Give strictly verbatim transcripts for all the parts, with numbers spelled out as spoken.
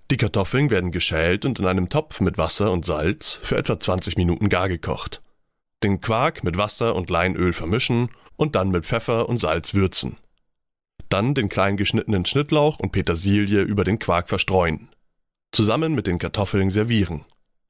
Die Kartoffeln werden geschält und in einem Topf mit Wasser und Salz für etwa zwanzig Minuten gar gekocht. Den Quark mit Wasser und Leinöl vermischen und dann mit Pfeffer und Salz würzen. Dann den klein geschnittenen Schnittlauch und Petersilie über den Quark verstreuen. Zusammen mit den Kartoffeln servieren.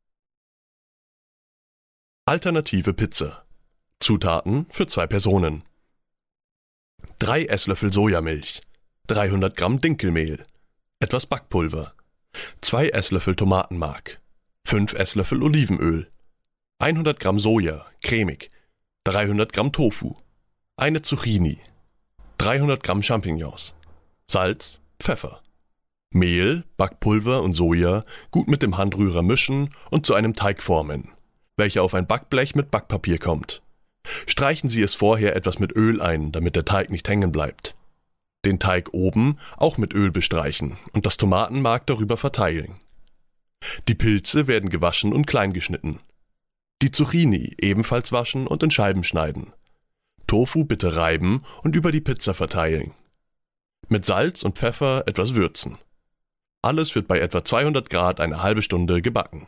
Alternative Pizza. Zutaten für zwei Personen. drei Esslöffel Sojamilch, dreihundert Gramm Dinkelmehl, etwas Backpulver, zwei Esslöffel Tomatenmark, fünf Esslöffel Olivenöl, hundert Gramm Soja, cremig, dreihundert Gramm Tofu, eine Zucchini, dreihundert Gramm Champignons, Salz, Pfeffer. Mehl, Backpulver und Soja gut mit dem Handrührer mischen und zu einem Teig formen, welcher auf ein Backblech mit Backpapier kommt. Streichen Sie es vorher etwas mit Öl ein, damit der Teig nicht hängen bleibt. Den Teig oben auch mit Öl bestreichen und das Tomatenmark darüber verteilen. Die Pilze werden gewaschen und klein geschnitten. Die Zucchini ebenfalls waschen und in Scheiben schneiden. Tofu bitte reiben und über die Pizza verteilen. Mit Salz und Pfeffer etwas würzen. Alles wird bei etwa zweihundert Grad eine halbe Stunde gebacken.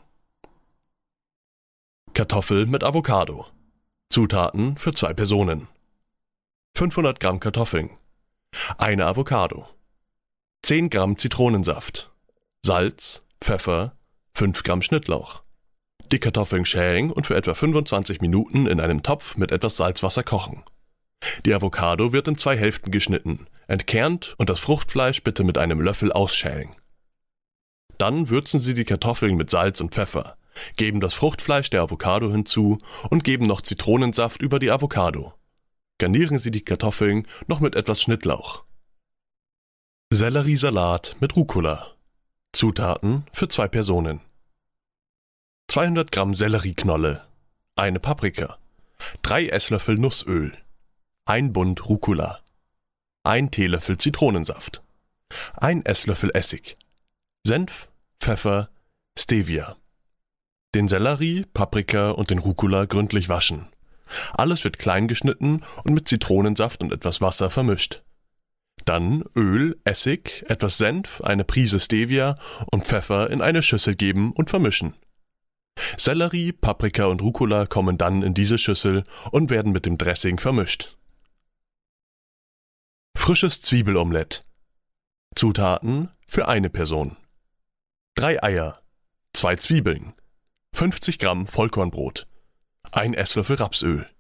Kartoffel mit Avocado. Zutaten für zwei Personen. fünfhundert Gramm Kartoffeln. Eine Avocado. zehn Gramm Zitronensaft. Salz, Pfeffer, fünf Gramm Schnittlauch. Die Kartoffeln schälen und für etwa fünfundzwanzig Minuten in einem Topf mit etwas Salzwasser kochen. Die Avocado wird in zwei Hälften geschnitten, entkernt und das Fruchtfleisch bitte mit einem Löffel ausschälen. Dann würzen Sie die Kartoffeln mit Salz und Pfeffer, geben das Fruchtfleisch der Avocado hinzu und geben noch Zitronensaft über die Avocado. Garnieren Sie die Kartoffeln noch mit etwas Schnittlauch. Selleriesalat mit Rucola. Zutaten für zwei Personen. zweihundert Gramm Sellerieknolle, eine Paprika, drei Esslöffel Nussöl, ein Bund Rucola, ein Teelöffel Zitronensaft, ein Esslöffel Essig, Senf, Pfeffer, Stevia. Den Sellerie, Paprika und den Rucola gründlich waschen. Alles wird klein geschnitten und mit Zitronensaft und etwas Wasser vermischt. Dann Öl, Essig, etwas Senf, eine Prise Stevia und Pfeffer in eine Schüssel geben und vermischen. Sellerie, Paprika und Rucola kommen dann in diese Schüssel und werden mit dem Dressing vermischt. Frisches Zwiebelomelett. Zutaten für eine Person. Drei Eier, zwei Zwiebeln, fünfzig Gramm Vollkornbrot, ein Esslöffel Rapsöl,